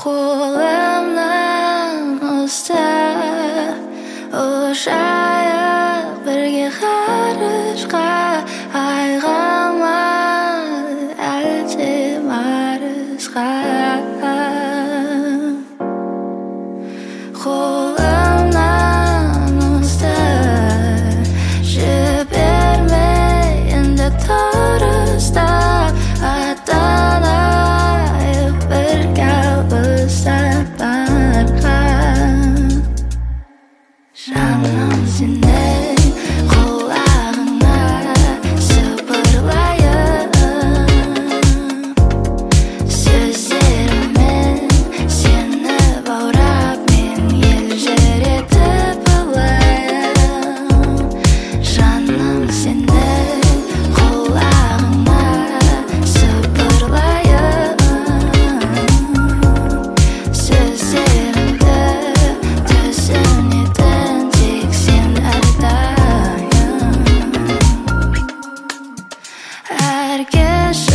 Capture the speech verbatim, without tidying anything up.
қолымнан ұста, ұшайық бірге ғарышқа, айға ма әлде Марсқа. Қолымнан ұста, жібермей енді тұрыста, аттанайық бірге алыстарға. Жаным сенің құлағыңа сыбырлайын, сөздеріммен сені баурап мен елжіретіп алайын. Жаным сенің құлағыңа сыбырлайын, сөздерімді түсінетін тек сен әрдайым. Әр кеш